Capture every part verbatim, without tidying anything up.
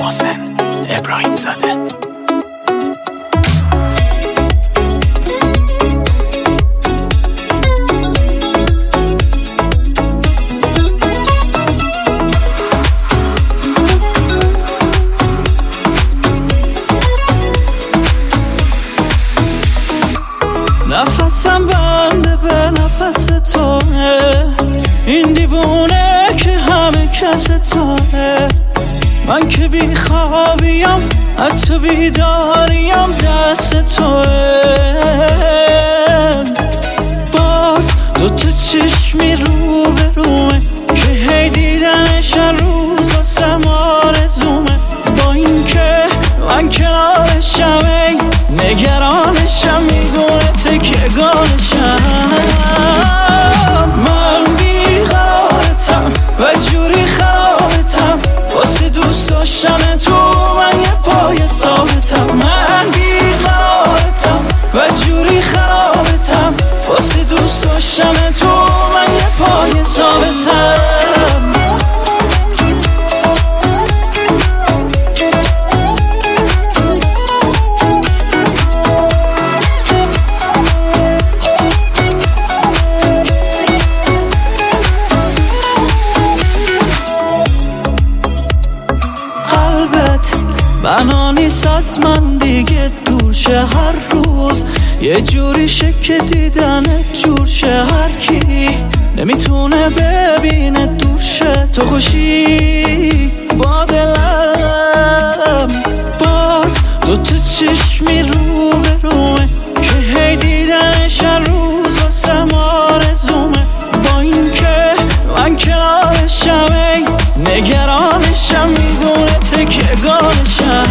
محسن ابراهیم زاده. نفسم بنده به نفس توه، این دیوونه که همه کس توه. من که بی خوابیم حتی بیداریم دست توه. باز دوتا چشمی رو به رومه که هی دیدنش هر روز واسه ما آرزومه. با این که من کنارشم ای نگرانشم، میدونه تکیه‌گاهشم. من بیقرارتم و جوری خرابتم، واسه دوست داشتن تو من یه پای ثابتم. من بیقرارتم و جوری خرابتم، واسه دوست داشتن تو من یه پای ثابتم. بنا نیست از من دیگه دور شه هر روز، یه جوری شکه دیدنت جور شه. هر کی نمیتونه ببینه دور شه تو خوشی با دلم. باز دوتا چشمی رو به رومه که هی دیدنش هر روز واسه ما آرزومه. با این که من کنارشم ای نگرانشم، میدونه تکیه‌گاهشم.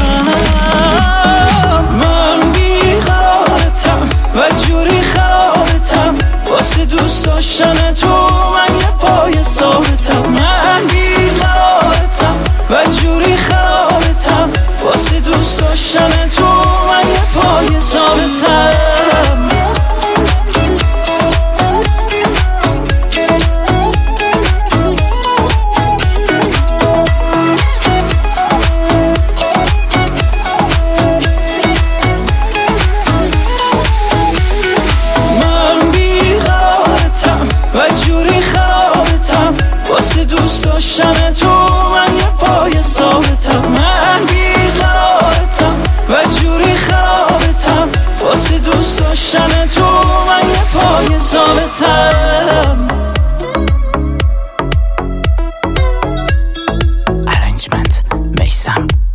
من بیقرارتم و جوری خرابتم، واسه دوست داشتن تو من یه پای ثابتم. من بیقرارتم و جوری خرابتم، واسه دوست داشتن تو من یه پای ثابتم. دوست داشتن تو من یه پای ثابتم. من بیقرارتم و جوری خرابتم، واسه دوست داشتن تو من یه پای ثابتم. ارنجمنت میثم.